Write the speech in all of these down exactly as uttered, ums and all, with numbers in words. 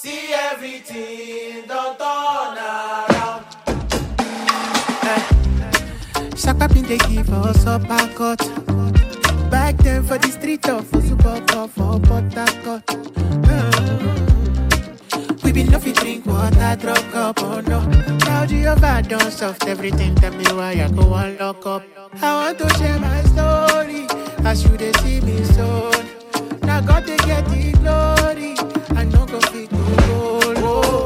See everything, don't turn around. Shaka been they give us up a cut. Back then for the street of Super for Port Harcourt. We been no fit drink water, drug up, oh no. Now Jehovah done soft everything, tell me why I go and lock up. I want to share my story, as you they see me so. Now God they get the glory, I no go fit to go low.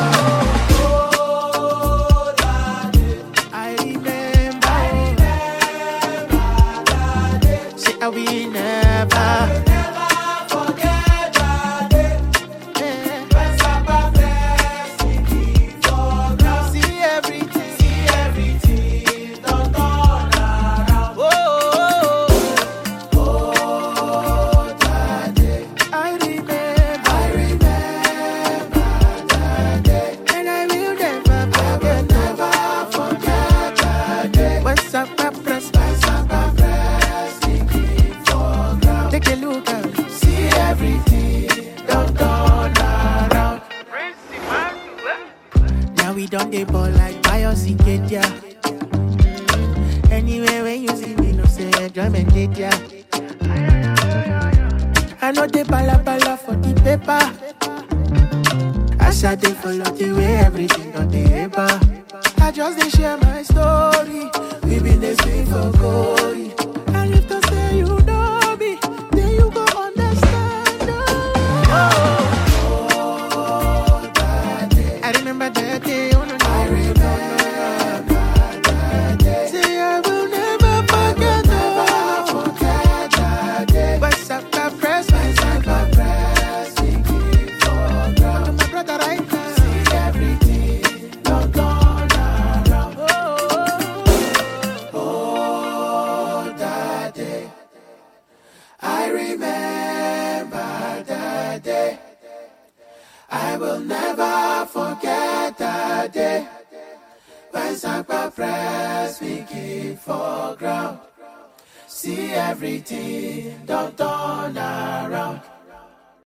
I remember, I remember that day. Say I will never. We don't dey ball like Pius Ikedia. Mm-hmm. Anyway, when you see me, no say enjoyment did ya. I know they bala bala for the paper. I shall they follow the way everything on the paper. I just dey share my story. We been dey sing for glory. And if they say you know me, then you go understand. Oh. I remember that day. Oh, no, no. I remember that day. Say I will never forget, never forget that day. What's up, I press, what's up, I press, thinking for ground. To my brother right now. See everything, don't turn around. Oh, oh, that day. I remember that day. I will never forget that day when Sakpa press we keep for ground. See everything, don't turn around.